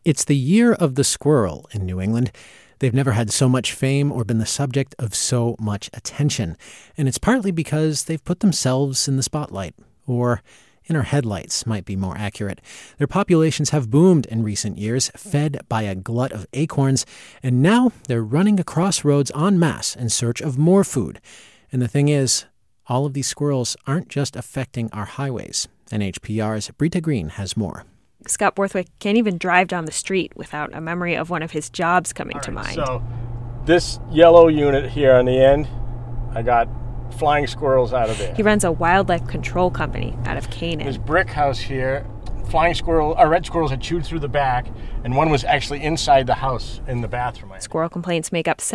It's the year of the squirrel in New England. They've never had so much fame or been the subject of so much attention. And it's partly because they've put themselves in the spotlight. Or in our headlights might be more accurate. Their populations have boomed in recent years, fed by a glut of acorns, and now they're running across roads en masse in search of more food. And the thing is, all of these squirrels aren't just affecting our highways. NHPR's Brita Green has more. Scott Borthwick can't even drive down the street without a memory of one of his jobs coming to mind. So this yellow unit here on the end, I got flying squirrels out of there. He runs a wildlife control company out of Canaan. This brick house here, red squirrels had chewed through the back, and one was actually inside the house in the bathroom. Squirrel complaints make up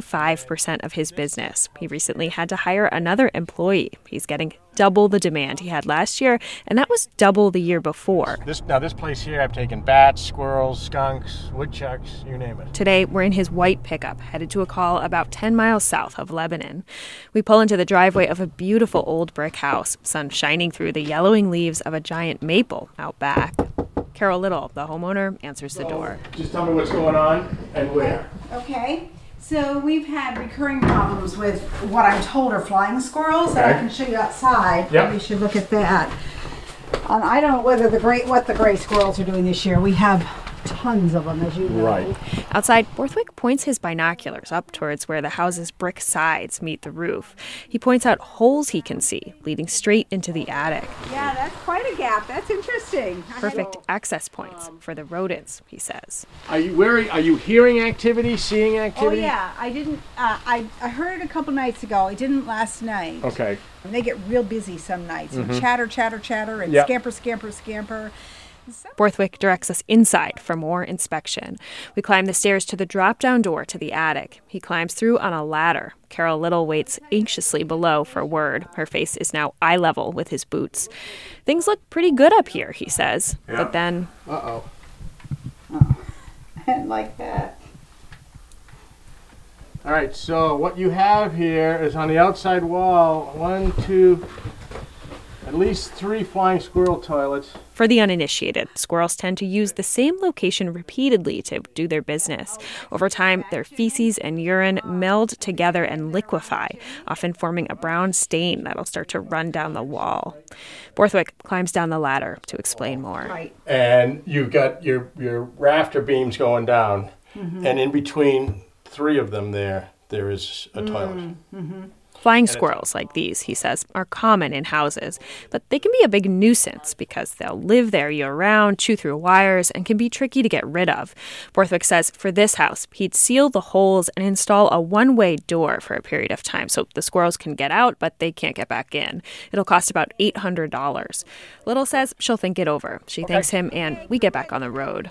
75% of his business. He recently had to hire another employee. He's getting double the demand he had last year, and that was double the year before. This place here, I've taken bats, squirrels, skunks, woodchucks, you name it. Today, we're in his white pickup, headed to a call about 10 miles south of Lebanon. We pull into the driveway of a beautiful old brick house, sun shining through the yellowing leaves of a giant maple out back. Carol Little, the homeowner, answers the door. Just tell me what's going on and where. Okay. So we've had recurring problems with what I'm told are flying squirrels that I can show you outside. Yep. You should look at that. And I don't know what the gray squirrels are doing this year. We have tons of them, as you know. Right. Outside, Borthwick points his binoculars up towards where the house's brick sides meet the roof. He points out holes he can see leading straight into the attic. Yeah, that's quite a gap. That's interesting. Perfect access points for the rodents, he says. Are you hearing activity, seeing activity? Oh yeah, I didn't. I heard it a couple nights ago. I didn't last night. Okay. And they get real busy some nights. Mm-hmm. Chatter, chatter, chatter, and scamper. Borthwick directs us inside for more inspection. We climb the stairs to the drop-down door to the attic. He climbs through on a ladder. Carol Little waits anxiously below for word. Her face is now eye level with his boots. Things look pretty good up here, he says. Yeah. But then... Oh, I didn't like that. All right, so what you have here is on the outside wall, at least 3 flying squirrel toilets. For the uninitiated, squirrels tend to use the same location repeatedly to do their business. Over time, their feces and urine meld together and liquefy, often forming a brown stain that'll start to run down the wall. Borthwick climbs down the ladder to explain more. Right. And you've got your rafter beams going down, and in between 3 of them there is a toilet. Mm-hmm. Flying squirrels like these, he says, are common in houses, but they can be a big nuisance because they'll live there year-round, chew through wires, and can be tricky to get rid of. Borthwick says for this house, he'd seal the holes and install a one-way door for a period of time so the squirrels can get out, but they can't get back in. It'll cost about $800. Little says she'll think it over. She thanks him, and we get back on the road.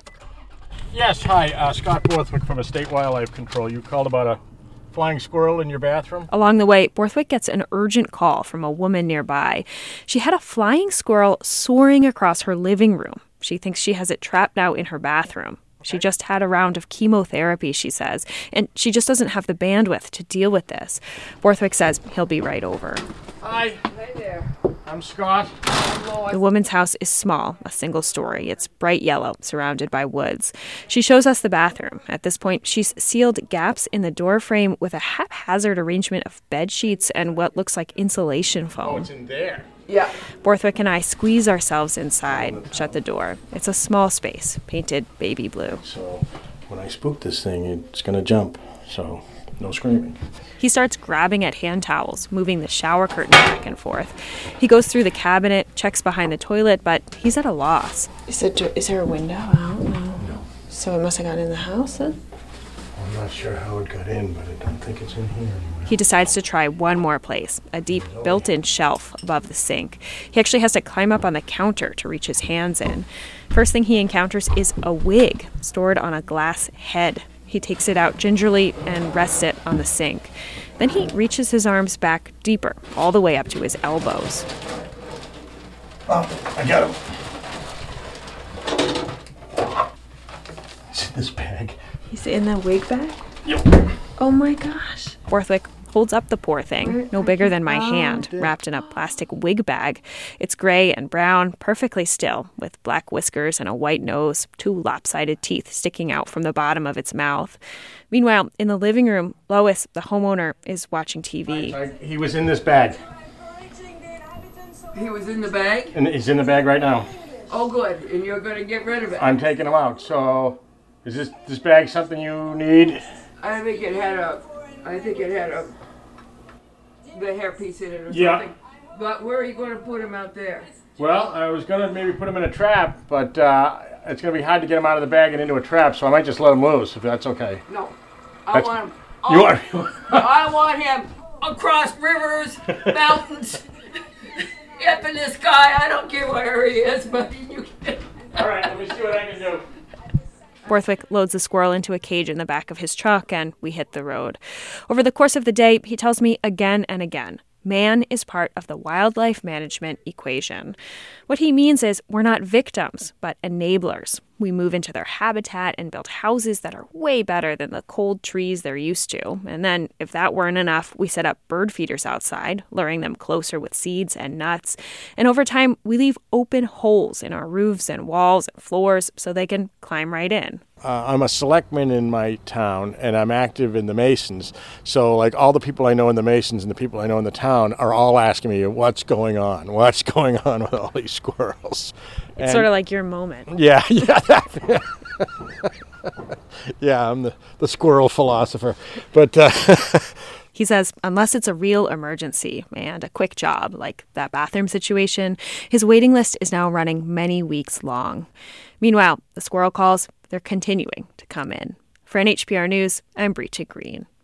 Yes, hi, Scott Borthwick from Estate Wildlife Control. You called about a flying squirrel in your bathroom? Along the way, Borthwick gets an urgent call from a woman nearby. She had a flying squirrel soaring across her living room. She thinks she has it trapped now in her bathroom. She just had a round of chemotherapy, she says, and she just doesn't have the bandwidth to deal with this. Borthwick says he'll be right over. Hi. Hi there. I'm Scott. The woman's house is small, a single story. It's bright yellow, surrounded by woods. She shows us the bathroom. At this point, she's sealed gaps in the door frame with a haphazard arrangement of bed sheets and what looks like insulation foam. Oh, it's in there. Yeah. Borthwick and I squeeze ourselves inside, shut the door. It's a small space, painted baby blue. So when I spook this thing, it's going to jump. So no screaming. He starts grabbing at hand towels, moving the shower curtain back and forth. He goes through the cabinet, checks behind the toilet, but he's at a loss. Is there a window out? No. So it must have gotten in the house then? I'm not sure how it got in, but I don't think it's in here anymore. He decides to try one more place, a deep built-in shelf above the sink. He actually has to climb up on the counter to reach his hands in. First thing he encounters is a wig stored on a glass head. He takes it out gingerly and rests it on the sink. Then he reaches his arms back deeper, all the way up to his elbows. Oh, I got him. It's in this bag. He's in the wig bag? Yep. Oh my gosh. Borthwick holds up the poor thing, no bigger than my hand, wrapped in a plastic wig bag. It's gray and brown, perfectly still, with black whiskers and a white nose, 2 lopsided teeth sticking out from the bottom of its mouth. Meanwhile, in the living room, Lois, the homeowner, is watching TV. He was in this bag. He was in the bag? And he's in the bag right now. Oh, good. And you're going to get rid of it? I'm taking him out. So, is this bag something you need? I think it had the hairpiece in it or Yeah. something. But where are you going to put him out there? Well, I was going to maybe put him in a trap, but it's going to be hard to get him out of the bag and into a trap, so I might just let him loose, if that's okay. No. I want him. You want I want him across rivers, mountains, up in the sky. I don't care where he is, but you can. All right, let me see what I can do. Borthwick loads the squirrel into a cage in the back of his truck, and we hit the road. Over the course of the day, he tells me again and again, man is part of the wildlife management equation. What he means is we're not victims, but enablers. We move into their habitat and build houses that are way better than the cold trees they're used to. And then, if that weren't enough, we set up bird feeders outside, luring them closer with seeds and nuts. And over time, we leave open holes in our roofs and walls and floors so they can climb right in. I'm a selectman in my town, and I'm active in the Masons. So, like, all the people I know in the Masons and the people I know in the town are all asking me, what's going on? What's going on with all these squirrels? It's sort of like your moment. Yeah. Yeah, I'm the squirrel philosopher. But he says unless it's a real emergency and a quick job, like that bathroom situation, his waiting list is now running many weeks long. Meanwhile, the squirrel calls, they're continuing to come in. For NHPR News, I'm Breacha Green.